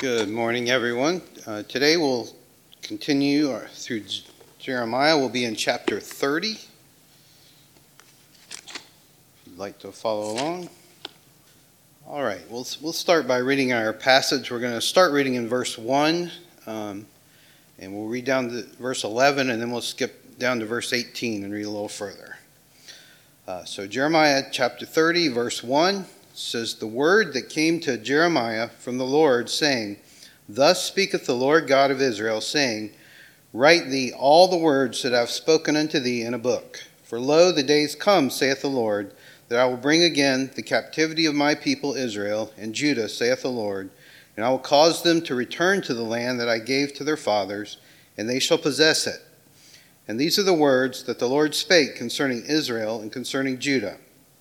Good morning, everyone. Today we'll continue through Jeremiah. We'll be in chapter 30. If you'd like to follow along. All right, we'll start by reading our passage. We're going to start reading in verse 1, and we'll read down to verse 11, and then we'll skip down to verse 18 and read a little further. So Jeremiah chapter 30, verse 1 says, "The word that came to Jeremiah from the Lord, saying, Thus speaketh the Lord God of Israel, saying, Write thee all the words that I have spoken unto thee in a book. For lo, the days come, saith the Lord, that I will bring again the captivity of my people Israel and Judah, saith the Lord, and I will cause them to return to the land that I gave to their fathers, and they shall possess it. And these are the words that the Lord spake concerning Israel and concerning Judah.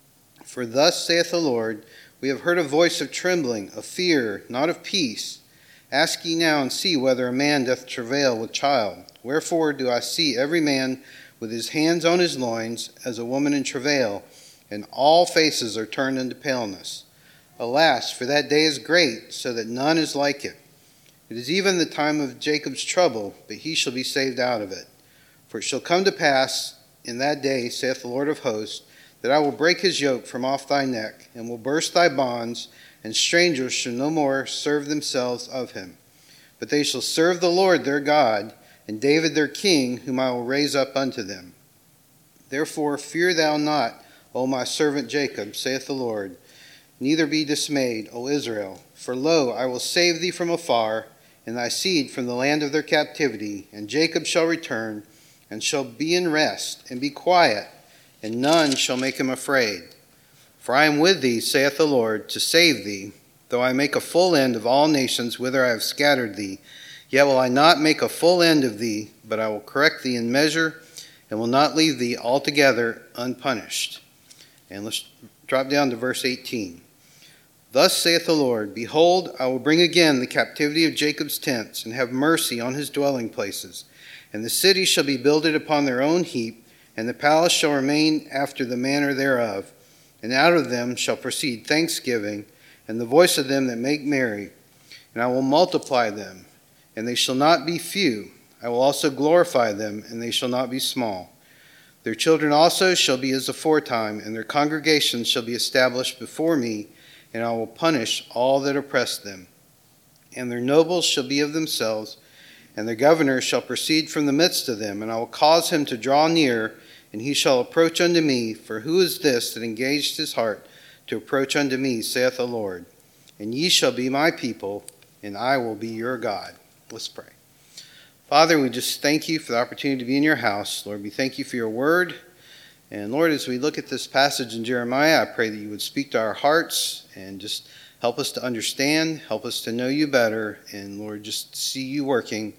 For thus saith the Lord, We have heard a voice of trembling, of fear, not of peace. Ask ye now and see whether a man doth travail with child. Wherefore do I see every man with his hands on his loins, as a woman in travail, and all faces are turned into paleness. Alas, for that day is great, so that none is like it. It is even the time of Jacob's trouble, but he shall be saved out of it. For it shall come to pass in that day, saith the Lord of hosts, that I will break his yoke from off thy neck, and will burst thy bonds, and strangers shall no more serve themselves of him. But they shall serve the Lord their God, and David their king, whom I will raise up unto them. Therefore fear thou not, O my servant Jacob, saith the Lord, neither be dismayed, O Israel. For lo, I will save thee from afar, and thy seed from the land of their captivity, and Jacob shall return, and shall be in rest, and be quiet, and none shall make him afraid. For I am with thee, saith the Lord, to save thee, though I make a full end of all nations whither I have scattered thee. Yet will I not make a full end of thee, but I will correct thee in measure, and will not leave thee altogether unpunished." And let's drop down to verse 18. "Thus saith the Lord, Behold, I will bring again the captivity of Jacob's tents, and have mercy on his dwelling places. And the cities shall be builded upon their own heap, and the palace shall remain after the manner thereof. And out of them shall proceed thanksgiving, and the voice of them that make merry. And I will multiply them, and they shall not be few. I will also glorify them, and they shall not be small. Their children also shall be as aforetime, and their congregations shall be established before me, and I will punish all that oppress them. And their nobles shall be of themselves, and their governors shall proceed from the midst of them, and I will cause him to draw near, and he shall approach unto me. For who is this that engaged his heart to approach unto me, saith the Lord? And ye shall be my people, and I will be your God." Let's pray. Father, we just thank you for the opportunity to be in your house. Lord, we thank you for your word. And Lord, as we look at this passage in Jeremiah, I pray that you would speak to our hearts and just help us to understand, help us to know you better, and Lord, just see you working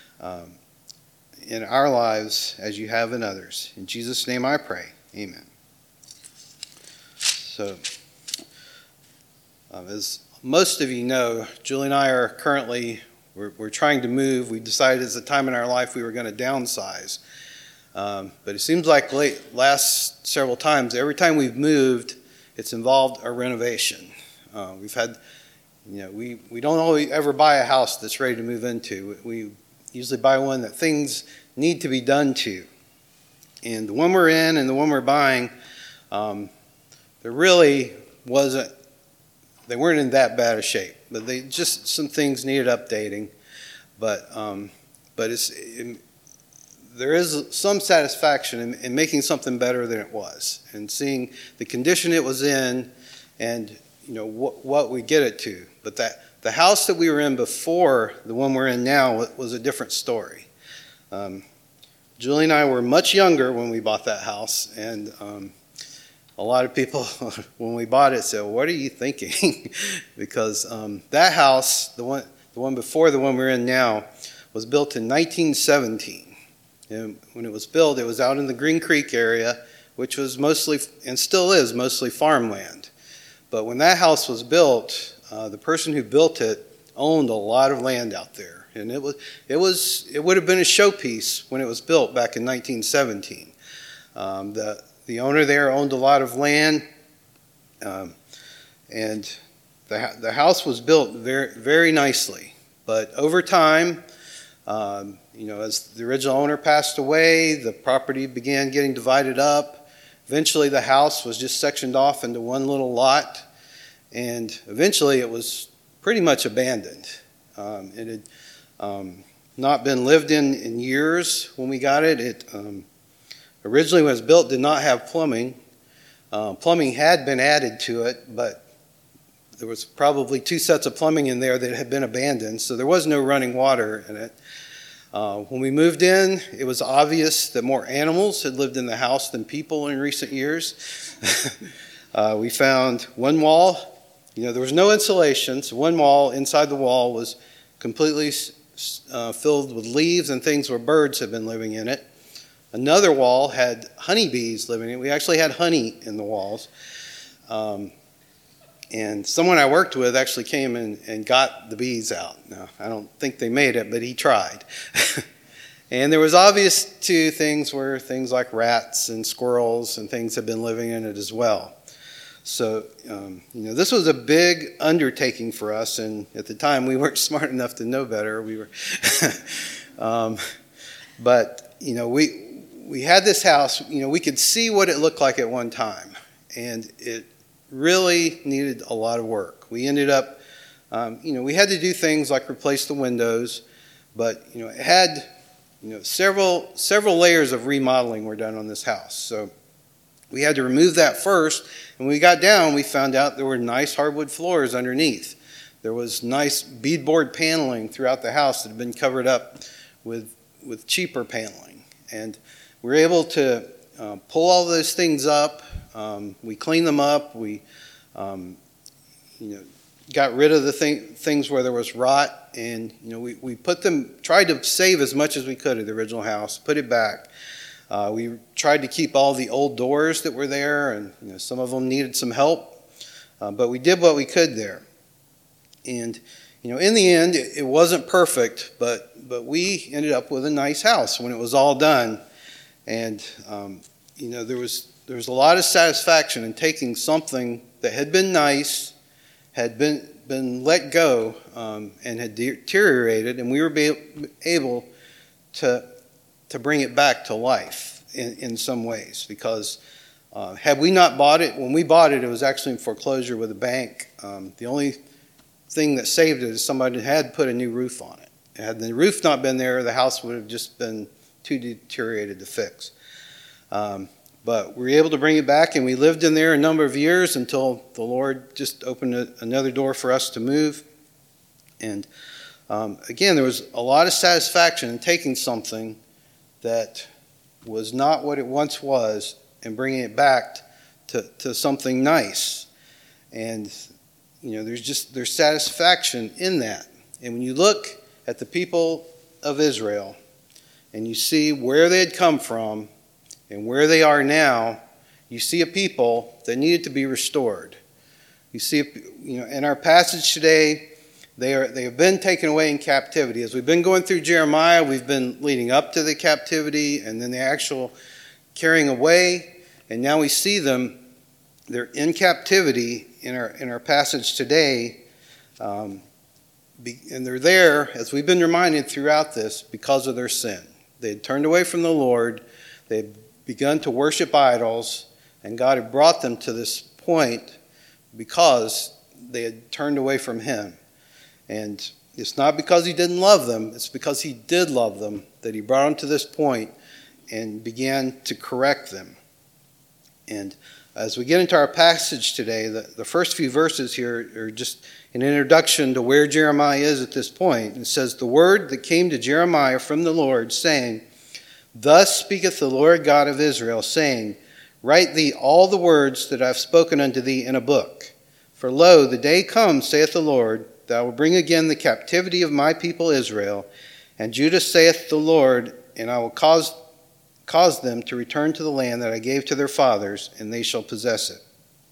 in our lives as you have in others. In Jesus' name I pray. Amen. So, as most of you know, Julie and I are currently, we're trying to move. We decided as a time in our life we were going to downsize. But it seems like last several times, every time we've moved, it's involved a renovation. We've had, we don't always ever buy a house that's ready to move into. We usually buy one that things need to be done to. And the one we're in and the one we're buying, there really wasn't, they weren't in that bad a shape. But they just, some things needed updating. But there is some satisfaction in making something better than it was, and seeing the condition it was in, and what we get it to. But the house that we were in before the one we're in now was a different story. Julie and I were much younger when we bought that house, and a lot of people, when we bought it, said, "Well, what are you thinking?" Because that house, the one before the one we're in now, was built in 1917. And when it was built, it was out in the Green Creek area, which was mostly, and still is, mostly farmland. But when that house was built, the person who built it owned a lot of land out there. And it would have been a showpiece when it was built back in 1917. The owner there owned a lot of land, and the house was built very, very nicely. But over time, as the original owner passed away, the property began getting divided up. Eventually, the house was just sectioned off into one little lot, and eventually it was pretty much abandoned. It had not been lived in years when we got it. It originally, when it was built, did not have plumbing. Plumbing had been added to it, but there was probably 2 sets of plumbing in there that had been abandoned, so there was no running water in it. When we moved in, it was obvious that more animals had lived in the house than people in recent years. We found one wall. There was no insulation, so one wall inside the wall was completely filled with leaves and things where birds had been living in it. Another wall had honeybees living in it. We actually had honey in the walls. And someone I worked with actually came and got the bees out. Now, I don't think they made it, but he tried. And there was obvious two things where things like rats and squirrels and things had been living in it as well. So, this was a big undertaking for us, and at the time we weren't smart enough to know better. We were, but we had this house. We could see what it looked like at one time, and it really needed a lot of work. We ended up, we had to do things like replace the windows, but it had, several layers of remodeling were done on this house. So we had to remove that first. And when we got down, we found out there were nice hardwood floors underneath. There was nice beadboard paneling throughout the house that had been covered up with cheaper paneling. And we were able to pull all those things up. We cleaned them up. We, got rid of the things where there was rot. And, we put them, tried to save as much as we could of the original house, put it back. We tried to keep all the old doors that were there, and some of them needed some help, but we did what we could there. And in the end, it wasn't perfect, but we ended up with a nice house when it was all done. And there was a lot of satisfaction in taking something that had been nice, had been let go, and had deteriorated, and we were able to bring it back to life in some ways, because had we not bought it, when we bought it, it was actually in foreclosure with a bank. The only thing that saved it is somebody had put a new roof on it. Had the roof not been there, the house would have just been too deteriorated to fix. But we were able to bring it back, and we lived in there a number of years until the Lord just opened another door for us to move. And again, there was a lot of satisfaction in taking something that was not what it once was and bringing it back to something nice. And there's satisfaction in that. And when you look at the people of Israel and you see where they had come from and where they are now, you see a people that needed to be restored. You see, in our passage today, they have been taken away in captivity. As we've been going through Jeremiah, we've been leading up to the captivity and then the actual carrying away. And now we see them, they're in captivity in our passage today. And they're there, as we've been reminded throughout this, because of their sin. They had turned away from the Lord. They had begun to worship idols. And God had brought them to this point because they had turned away from Him. And it's not because He didn't love them, it's because He did love them that He brought them to this point and began to correct them. And as we get into our passage today, the first few verses here are just an introduction to where Jeremiah is at this point. It says, "The word that came to Jeremiah from the Lord, saying, Thus speaketh the Lord God of Israel, saying, Write thee all the words that I have spoken unto thee in a book. For lo, the day comes, saith the Lord, that I will bring again the captivity of my people Israel. And Judah, saith the Lord, and I will cause them to return to the land that I gave to their fathers, and they shall possess it."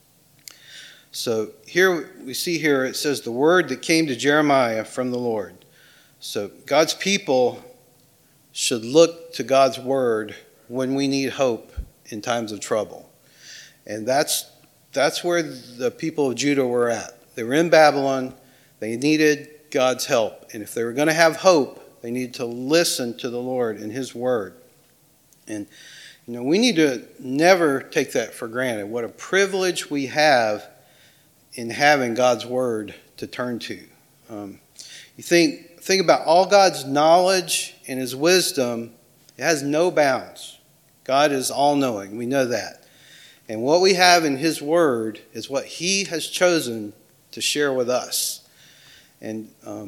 So here we see it says the word that came to Jeremiah from the Lord. So God's people should look to God's word when we need hope in times of trouble. And that's where the people of Judah were at. They were in Babylon. They needed God's help. And if they were going to have hope, they needed to listen to the Lord and his word. And, we need to never take that for granted. What a privilege we have in having God's word to turn to. You think about all God's knowledge and his wisdom. It has no bounds. God is all-knowing. We know that. And what we have in his word is what he has chosen to share with us. And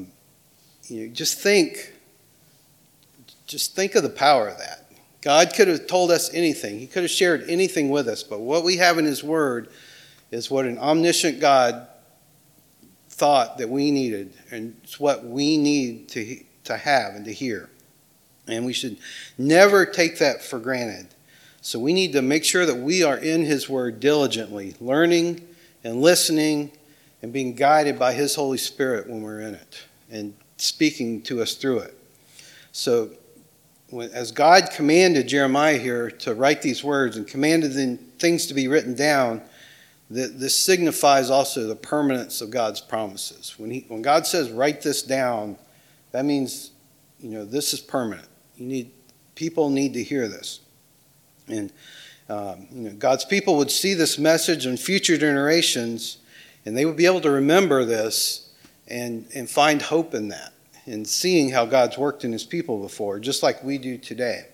just think of the power of that. God could have told us anything. He could have shared anything with us. But what we have in his word is what an omniscient God thought that we needed. And it's what we need to have and to hear. And we should never take that for granted. So we need to make sure that we are in his word diligently, learning and listening and being guided by his Holy Spirit when we're in it and speaking to us through it. So as God commanded Jeremiah here to write these words and commanded things to be written down, this signifies also the permanence of God's promises. When God says write this down, that means this is permanent. People need to hear this. And God's people would see this message in future generations, and they would be able to remember this and find hope in that, and seeing how God's worked in his people before, just like we do today.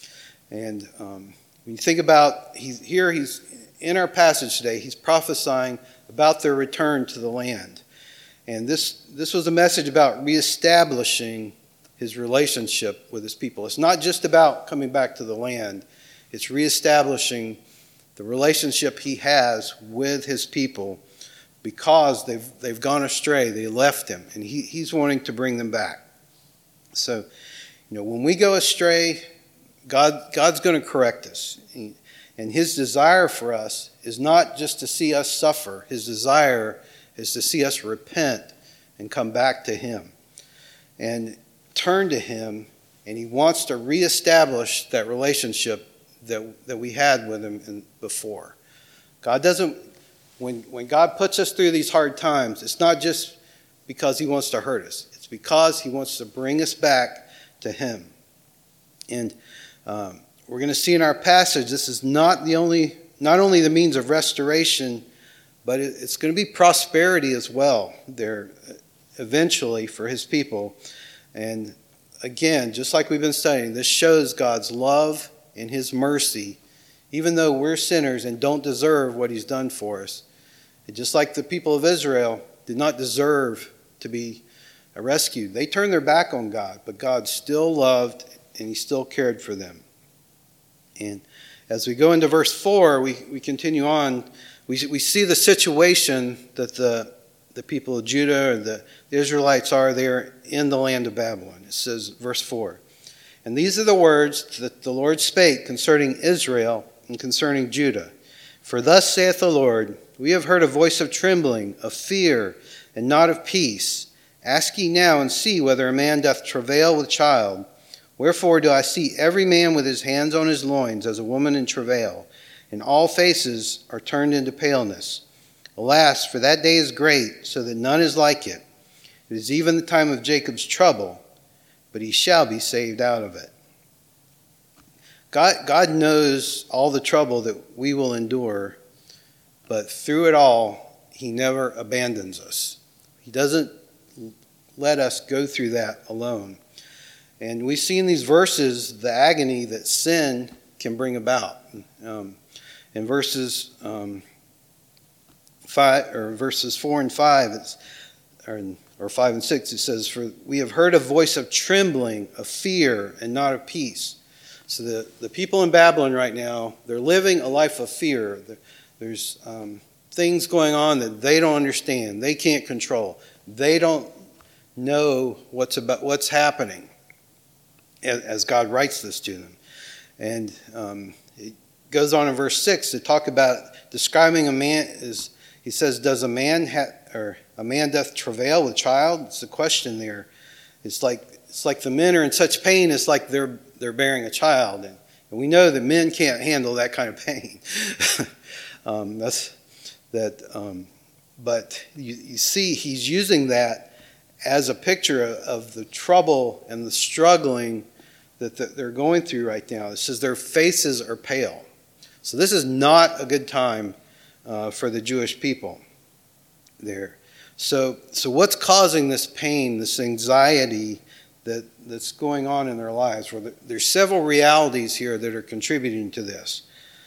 And when you think about, he's in our passage today, he's prophesying about their return to the land. And this was a message about reestablishing his relationship with his people. It's not just about coming back to the land. It's reestablishing the relationship he has with his people because they've gone astray. They left him, and he's wanting to bring them back. So, when we go astray, God's going to correct us. And his desire for us is not just to see us suffer. His desire is to see us repent and come back to him and turn to him. And he wants to reestablish that relationship that we had with him before. God doesn't, when God puts us through these hard times, it's not just because he wants to hurt us. It's because he wants to bring us back to him. And we're going to see in our passage, this is not only the means of restoration, but it's going to be prosperity as well there eventually for his people. And again, just like we've been studying, this shows God's love and his mercy, even though we're sinners and don't deserve what he's done for us. And just like the people of Israel did not deserve to be rescued. They turned their back on God, but God still loved and he still cared for them. And as we go into verse 4, we continue on. We see the situation that the people of Judah or the Israelites are there in the land of Babylon. It says, verse 4, "And these are the words that the Lord spake concerning Israel and concerning Judah. For thus saith the Lord, we have heard a voice of trembling, of fear, and not of peace. Ask ye now and see whether a man doth travail with child. Wherefore do I see every man with his hands on his loins as a woman in travail, and all faces are turned into paleness. Alas, for that day is great, so that none is like it. It is even the time of Jacob's trouble, but he shall be saved out of it." God knows all the trouble that we will endure, but through it all, he never abandons us. He doesn't let us go through that alone. And we see in these verses the agony that sin can bring about. In verses 4 and 5, or 5 and 6, it says, "For we have heard a voice of trembling, of fear, and not of peace." So the people in Babylon right now, they're living a life of fear. There's things going on that they don't understand. They can't control. They don't know what's happening as God writes this to them. And it goes on in verse 6 to talk about describing a man as he says, "Does a man doth travail with child?" It's a question there. It's like the men are in such pain. It's like they're bearing a child, and we know that men can't handle that kind of pain. But you see, he's using that as a picture of the trouble and the struggling that they're going through right now. It says their faces are pale. So this is not a good time for the Jewish people there. So what's causing this pain, this anxiety that's going on in their lives? Well, there's several realities here that are contributing to this.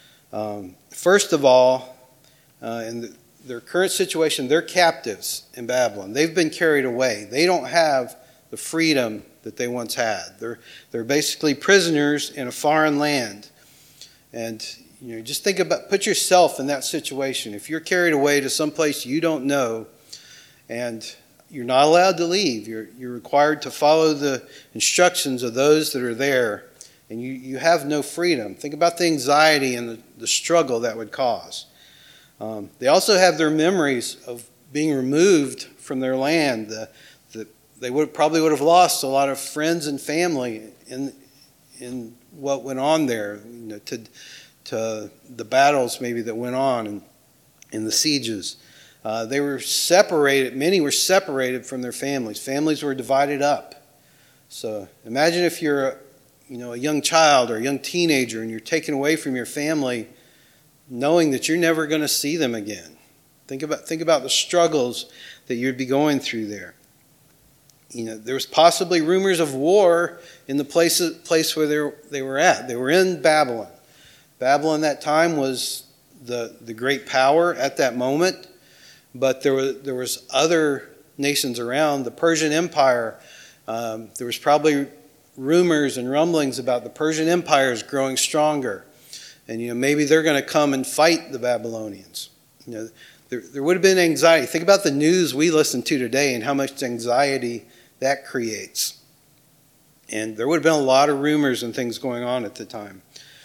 First of all, in their current situation, they're captives in Babylon. They've been carried away. They don't have the freedom that they once had. They're basically prisoners in a foreign land. And just put yourself in that situation. If you're carried away to some place you don't know, and you're not allowed to leave, you're required to follow the instructions of those that are there, and you have no freedom. Think about the anxiety and the struggle that would cause. They also have their memories of being removed from their land. They probably would have lost a lot of friends and family in what went on there, to the battles maybe that went on in the sieges. They were separated. Many were separated from their families. Families were divided up. So imagine if you're a young child or a young teenager and you're taken away from your family, knowing that you're never going to see them again. Think about the struggles that you'd be going through there. There was possibly rumors of war in the place where they were at. They were in Babylon. Babylon at that time was the great power at that moment, but there was other nations around. The Persian Empire, there was probably rumors and rumblings about the Persian Empire is growing stronger. And maybe they're going to come and fight the Babylonians. There would have been anxiety. Think about the news we listen to today and how much anxiety that creates. And there would have been a lot of rumors and things going on at the time.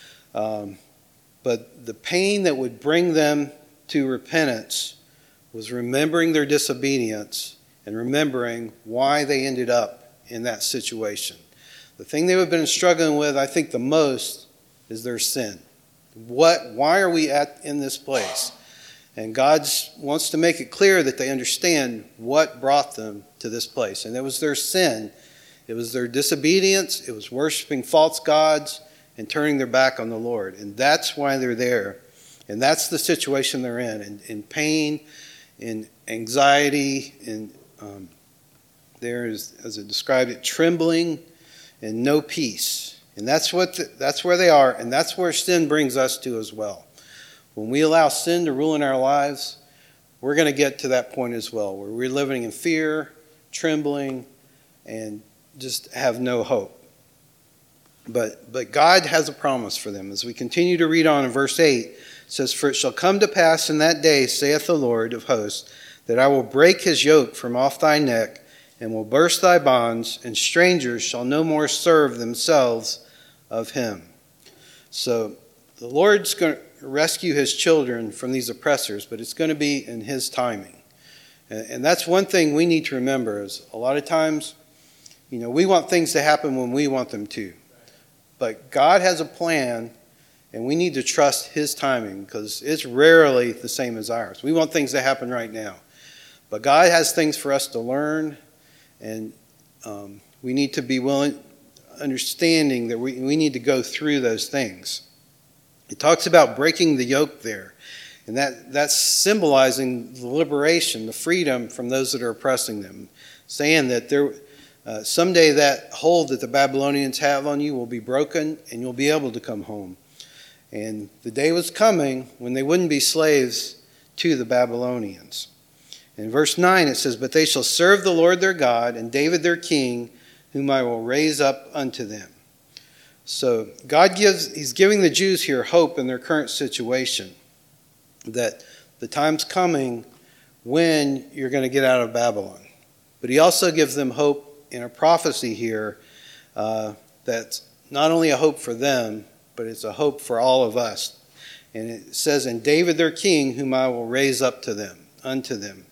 But the pain that would bring them to repentance was remembering their disobedience and remembering why they ended up in that situation. The thing they would have been struggling with, I think, the most is their sin. Why are we in this place? And God wants to make it clear that they understand what brought them to this place. And it was their sin. It was their disobedience. It was worshiping false gods and turning their back on the Lord. And that's why they're there. And that's the situation they're in pain, in anxiety, in there is, as it described it, trembling and no peace. And that's where they are, and that's where sin brings us to as well. When we allow sin to rule in our lives, we're going to get to that point as well, where we're living in fear, trembling, and just have no hope. But God has a promise for them. As we continue to read on in verse 8, it says, "For it shall come to pass in that day, saith the Lord of hosts, that I will break his yoke from off thy neck, and will burst thy bonds, and strangers shall no more serve themselves of him." So the Lord's going to rescue his children from these oppressors, but it's going to be in his timing. And that's one thing we need to remember is a lot of times, we want things to happen when we want them to. But God has a plan, and we need to trust his timing because it's rarely the same as ours. We want things to happen right now. But God has things for us to learn, and we need to be willing, understanding that we need to go through those things. It talks about breaking the yoke there, and that's symbolizing the liberation, the freedom from those that are oppressing them, saying that someday that hold that the Babylonians have on you will be broken, and you'll be able to come home. And the day was coming when they wouldn't be slaves to the Babylonians. In verse 9 it says, "But they shall serve the Lord their God, and David their king, whom I will raise up unto them." So he's giving the Jews here hope in their current situation, that the time's coming when you're going to get out of Babylon. But he also gives them hope in a prophecy here that's not only a hope for them, but it's a hope for all of us. And it says, "And David their king, whom I will raise up unto them."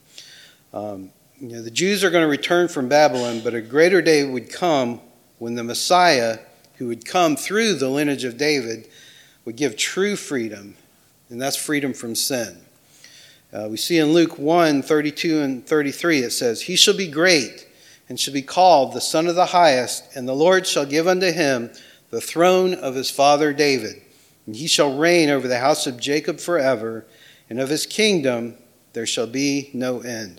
The Jews are going to return from Babylon, but a greater day would come when the Messiah, who would come through the lineage of David, would give true freedom, and that's freedom from sin. We see in Luke 1:32 and 33, it says, "He shall be great, and shall be called the Son of the Highest, and the Lord shall give unto him the throne of his father David. And he shall reign over the house of Jacob forever, and of his kingdom there shall be no end.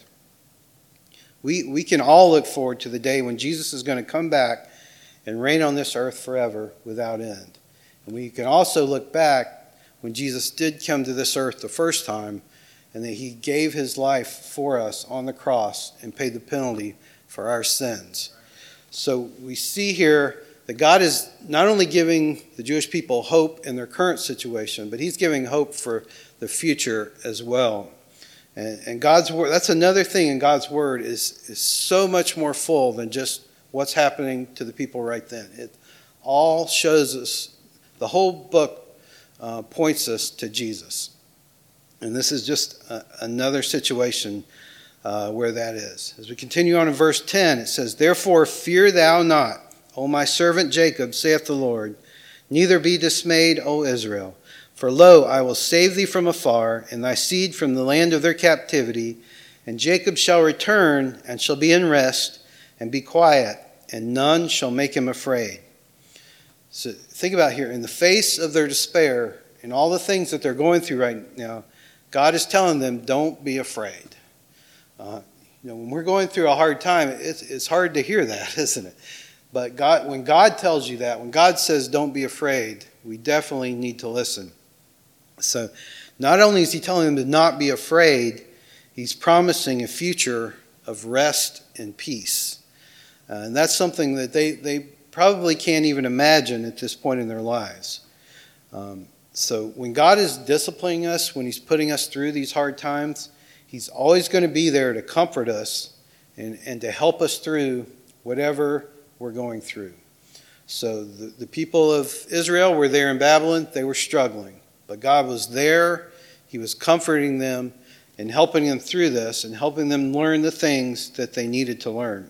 We can all look forward to the day when Jesus is going to come back and reign on this earth forever without end. And we can also look back when Jesus did come to this earth the first time, and that he gave his life for us on the cross and paid the penalty for our sins. So we see here that God is not only giving the Jewish people hope in their current situation, but he's giving hope for the future as well. And God's word, that's another thing in God's word, is so much more full than just what's happening to the people right then. It all shows us, the whole book points us to Jesus. And this is just another situation where that is. As we continue on in verse 10, it says, Therefore fear thou not, O my servant Jacob, saith the Lord, neither be dismayed, O Israel. For lo, I will save thee from afar, and thy seed from the land of their captivity. And Jacob shall return, and shall be in rest, and be quiet, and none shall make him afraid. So think about here, in the face of their despair, and all the things that they're going through right now, God is telling them, don't be afraid. When we're going through a hard time, it's hard to hear that, isn't it? But when God tells you that, when God says don't be afraid, we definitely need to listen. So not only is he telling them to not be afraid, he's promising a future of rest and peace. And that's something that they probably can't even imagine at this point in their lives. So when God is disciplining us, when he's putting us through these hard times, he's always going to be there to comfort us and to help us through whatever we're going through. So the people of Israel were there in Babylon. They were struggling. But God was there. He was comforting them and helping them through this and helping them learn the things that they needed to learn.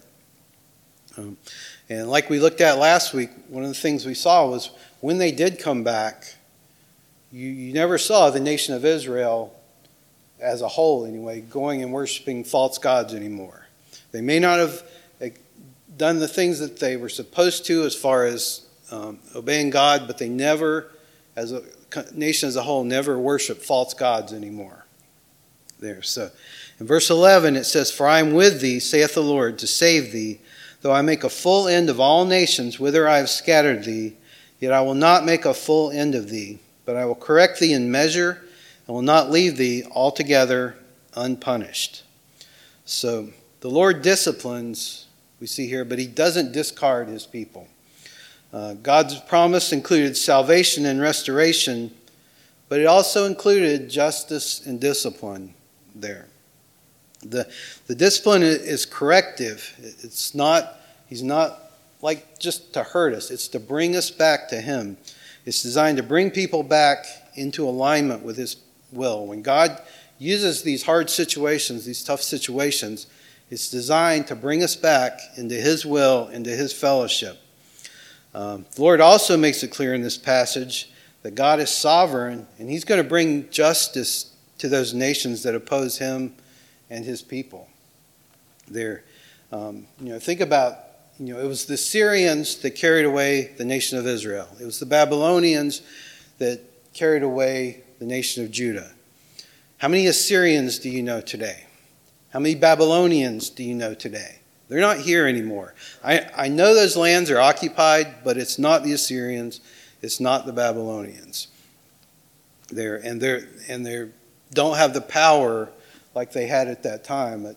And like we looked at last week, one of the things we saw was when they did come back, you never saw the nation of Israel as a whole anyway, going and worshiping false gods anymore. They may not have done the things that they were supposed to as far as obeying God, but they never, as a nation as a whole, never worship false gods anymore. There. So in verse 11 it says, For I am with thee, saith the Lord, to save thee, though I make a full end of all nations whither I have scattered thee, yet I will not make a full end of thee, but I will correct thee in measure, and will not leave thee altogether unpunished. So the Lord disciplines, we see here, but he doesn't discard his people. God's promise included salvation and restoration, but it also included justice and discipline there. The discipline is corrective. He's not like just to hurt us. It's to bring us back to him. It's designed to bring people back into alignment with his will. When God uses these hard situations, these tough situations, it's designed to bring us back into his will, into his fellowship. The Lord also makes it clear in this passage that God is sovereign, and he's going to bring justice to those nations that oppose him and his people. There, think about, it was the Syrians that carried away the nation of Israel. It was the Babylonians that carried away the nation of Judah. How many Assyrians do you know today? How many Babylonians do you know today? They're not here anymore. I know those lands are occupied, but it's not the Assyrians. It's not the Babylonians. They don't have the power like they had at that time.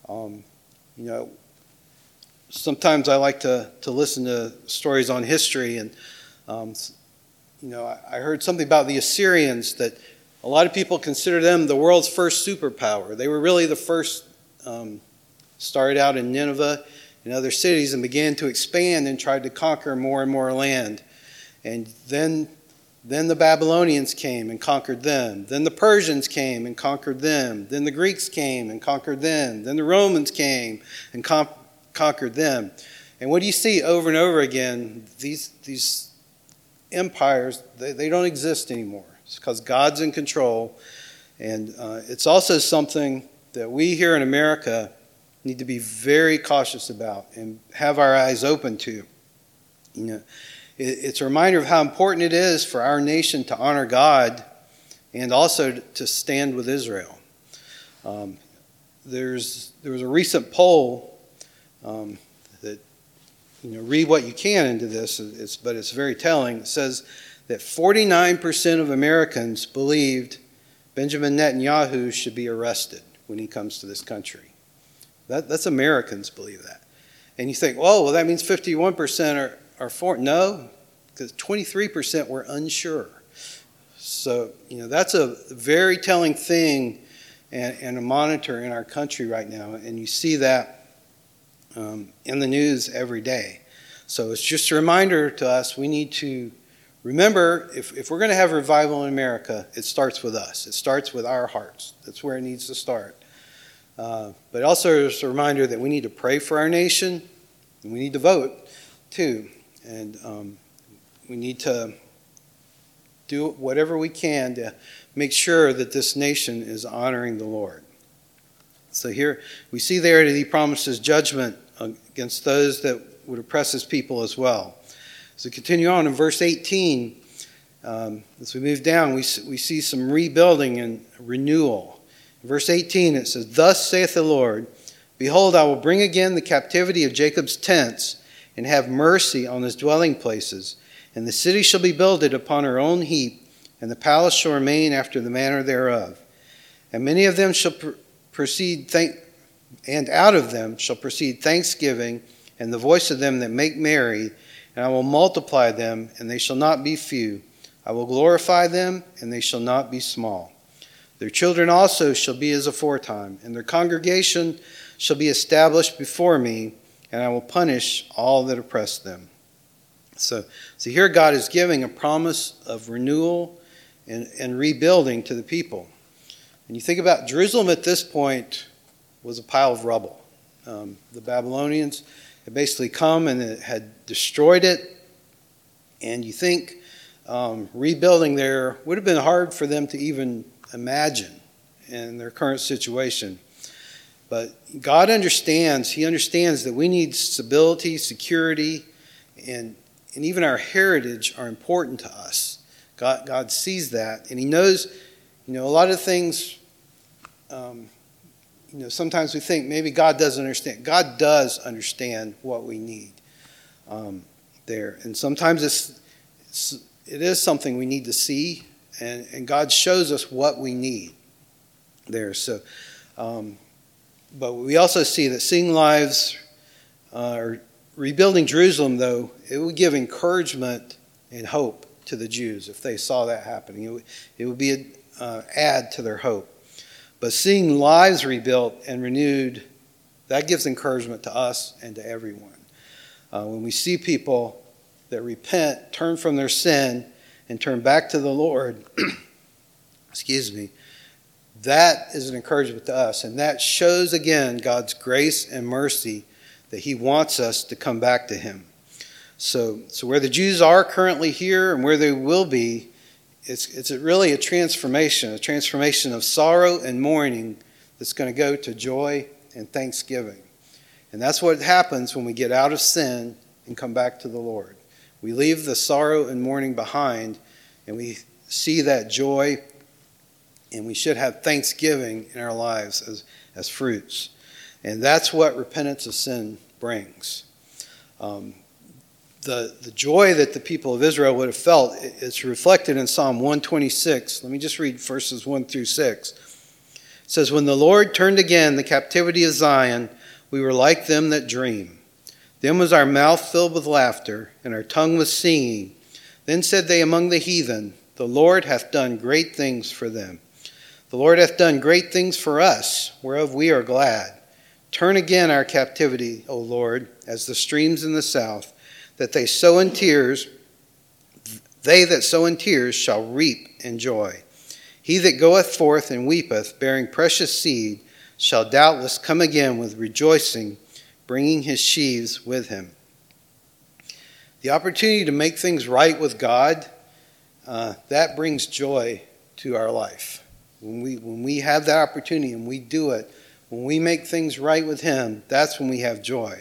Sometimes I like to listen to stories on history, and I heard something about the Assyrians, that a lot of people consider them the world's first superpower. They were really the first. Started out in Nineveh and other cities and began to expand and tried to conquer more and more land. And then the Babylonians came and conquered them. Then the Persians came and conquered them. Then the Greeks came and conquered them. Then the Romans came and conquered them. And what do you see over and over again? These empires, they don't exist anymore. It's because God's in control. And it's also something that we here in America need to be very cautious about and have our eyes open to. It's a reminder of how important it is for our nation to honor God and also to stand with Israel. There was a recent poll that, read what you can into this, but it's very telling. It says that 49% of Americans believed Benjamin Netanyahu should be arrested when he comes to this country. That's Americans believe that. And you think, well, that means 51% are for. No, because 23% were unsure. So, that's a very telling thing and a monitor in our country right now. And you see that in the news every day. So it's just a reminder to us, we need to remember, if we're going to have revival in America, it starts with us. It starts with our hearts. That's where it needs to start. But also it's a reminder that we need to pray for our nation, and we need to vote too. And we need to do whatever we can to make sure that this nation is honoring the Lord. So here we see there that he promises judgment against those that would oppress his people as well. So continue on in verse 18. As we move down, we see some rebuilding and renewal. In verse 18 it says, "Thus saith the Lord, Behold, I will bring again the captivity of Jacob's tents, and have mercy on his dwelling places. And the city shall be builded upon her own heap, and the palace shall remain after the manner thereof. And many of them shall proceed, and out of them shall proceed thanksgiving, and the voice of them that make merry. And I will multiply them, and they shall not be few. I will glorify them, and they shall not be small. Their children also shall be as aforetime, and their congregation shall be established before me, and I will punish all that oppress them." So here God is giving a promise of renewal and rebuilding to the people. And you think about Jerusalem at this point was a pile of rubble. The Babylonians had basically come and had destroyed it. And you think rebuilding there would have been hard for them to even imagine in their current situation. But God understands. He understands that we need stability, security, and even our heritage are important to us. God sees that, and he knows, a lot of things, sometimes we think maybe God doesn't understand. God does understand what we need there. And sometimes it is something we need to see, and God shows us what we need there. So, but we also see that seeing lives or rebuilding Jerusalem, though, it would give encouragement and hope to the Jews if they saw that happening. It would be an add to their hope. But seeing lives rebuilt and renewed, that gives encouragement to us and to everyone. When we see people that repent, turn from their sin, and turn back to the Lord, that is an encouragement to us. And that shows, again, God's grace and mercy that he wants us to come back to him. So where the Jews are currently here and where they will be, it's really a transformation of sorrow and mourning that's going to go to joy and thanksgiving. And that's what happens when we get out of sin and come back to the Lord. We leave the sorrow and mourning behind, and we see that joy, and we should have thanksgiving in our lives as fruits. And that's what repentance of sin brings. The joy that the people of Israel would have felt is reflected in Psalm 126. Let me just read verses 1 through 6. It says, "When the Lord turned again the captivity of Zion, we were like them that dream. Then was our mouth filled with laughter, and our tongue with singing. Then said they among the heathen, The Lord hath done great things for them. The Lord hath done great things for us, whereof we are glad. Turn again our captivity, O Lord, as the streams in the south, that they that sow in tears shall reap in joy. He that goeth forth and weepeth, bearing precious seed, shall doubtless come again with rejoicing, bringing his sheaves with him." The opportunity to make things right with God, that brings joy to our life. When we have that opportunity and we do it, when we make things right with him, that's when we have joy.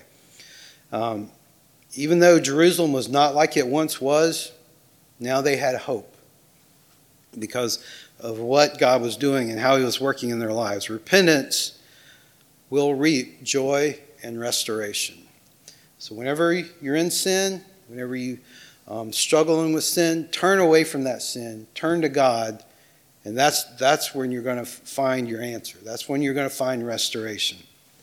Even though Jerusalem was not like it once was, now they had hope because of what God was doing and how he was working in their lives. Repentance will reap joy and restoration. So whenever you're in sin, whenever you struggling with sin, turn away from that sin, turn to God, and that's when you're going to find your answer. That's when you're going to find restoration.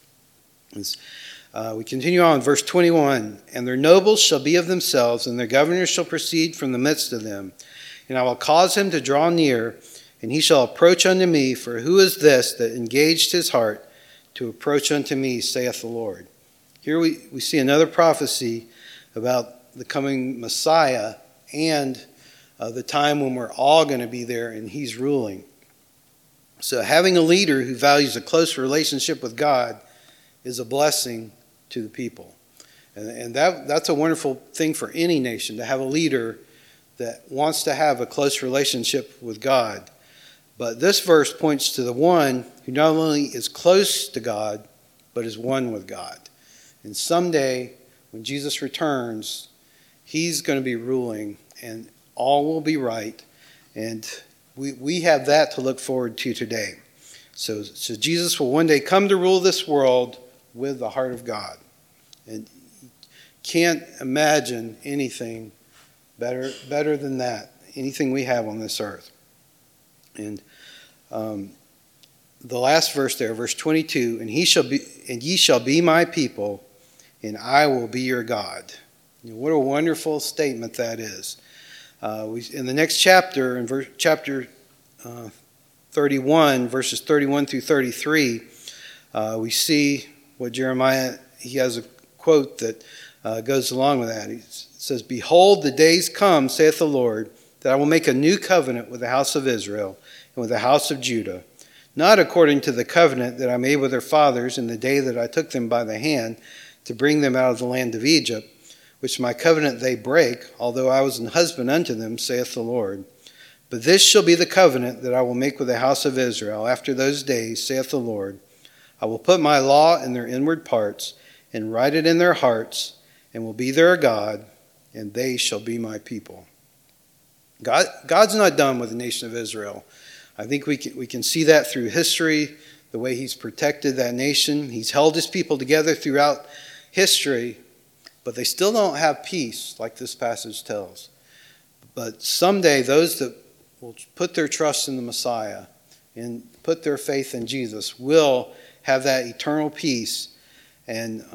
We continue on, verse 21. And their nobles shall be of themselves, and their governors shall proceed from the midst of them. And I will cause him to draw near, and he shall approach unto me. For who is this that engaged his heart to approach unto me, saith the Lord? Here we see another prophecy about the coming Messiah and the time when we're all going to be there and he's ruling. So having a leader who values a close relationship with God is a blessing to the people. And that's a wonderful thing for any nation, to have a leader that wants to have a close relationship with God. But this verse points to the one who not only is close to God, but is one with God. And someday, when Jesus returns, he's going to be ruling, and all will be right. And we have that to look forward to today. So Jesus will one day come to rule this world with the heart of God. And you can't imagine anything better than that, anything we have on this earth. And the last verse there, verse 22, and ye shall be my people, and I will be your God. What a wonderful statement that is. In the next chapter, in chapter 31, verses 31 through 33, we see what Jeremiah, he has a quote that goes along with that. He says, Behold, the days come, saith the Lord, that I will make a new covenant with the house of Israel and with the house of Judah, not according to the covenant that I made with their fathers in the day that I took them by the hand to bring them out of the land of Egypt, which my covenant they break, although I was an husband unto them, saith the Lord. But this shall be the covenant that I will make with the house of Israel after those days, saith the Lord. I will put my law in their inward parts, and write it in their hearts, and will be their God, and they shall be my people. God's not done with the nation of Israel. I think we can see that through history, the way he's protected that nation. He's held his people together throughout history, but they still don't have peace, like this passage tells. But someday, those that will put their trust in the Messiah and put their faith in Jesus will have that eternal peace, and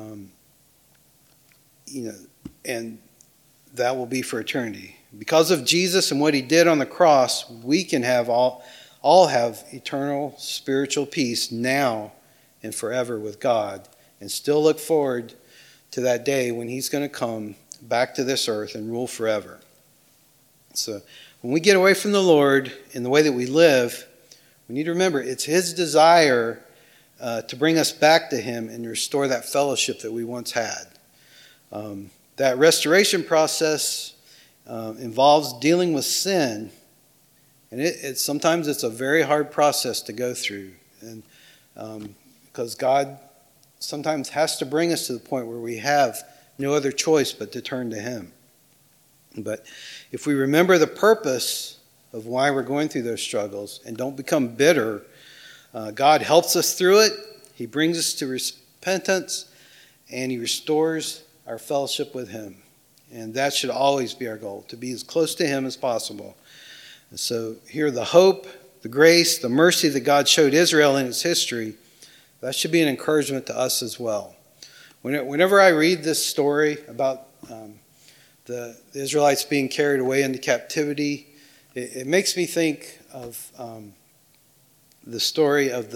and that will be for eternity. Because of Jesus and what he did on the cross, we can have all have eternal spiritual peace now and forever with God, and still look forward to that day when he's going to come back to this earth and rule forever. So when we get away from the Lord in the way that we live, we need to remember it's his desire to bring us back to him and restore that fellowship that we once had. That restoration process involves dealing with sin, and sometimes it's a very hard process to go through, and because God sometimes has to bring us to the point where we have no other choice but to turn to him. But if we remember the purpose of why we're going through those struggles and don't become bitter, God helps us through it. He brings us to repentance, and he restores our fellowship with him. And that should always be our goal, to be as close to him as possible. And so here, the hope, the grace, the mercy that God showed Israel in its history, that should be an encouragement to us as well. Whenever I read this story about the Israelites being carried away into captivity, it makes me think of the story of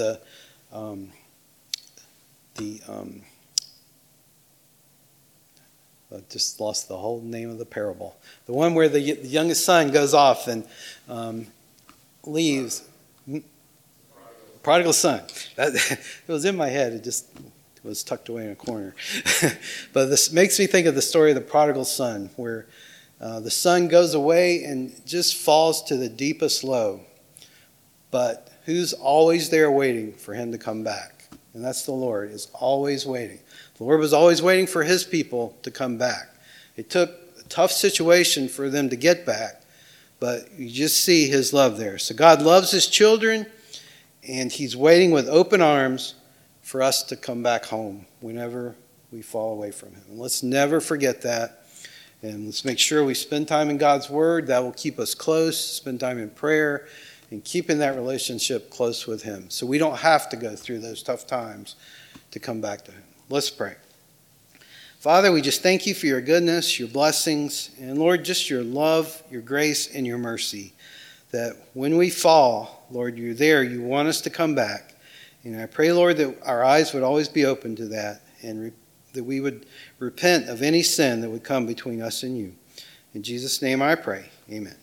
I just lost the whole name of the parable. The one where the youngest son goes off and leaves. Prodigal son. It was in my head. It just was tucked away in a corner. But this makes me think of the story of the prodigal son, where the son goes away and just falls to the deepest low. But who's always there waiting for him to come back? and that's the Lord, is always waiting. The Lord was always waiting for his people to come back. It took a tough situation for them to get back, but you just see his love there. So God loves his children, and he's waiting with open arms for us to come back home whenever we fall away from him. And let's never forget that. And let's make sure we spend time in God's word. That will keep us close. Spend time in prayer and keeping that relationship close with him, so we don't have to go through those tough times to come back to him. Let's pray. Father, we just thank you for your goodness, your blessings, and Lord, just your love, your grace, and your mercy. That when we fall, Lord, you're there. You want us to come back. And I pray, Lord, that our eyes would always be open to that, and that we would repent of any sin that would come between us and you. In Jesus' name I pray. Amen.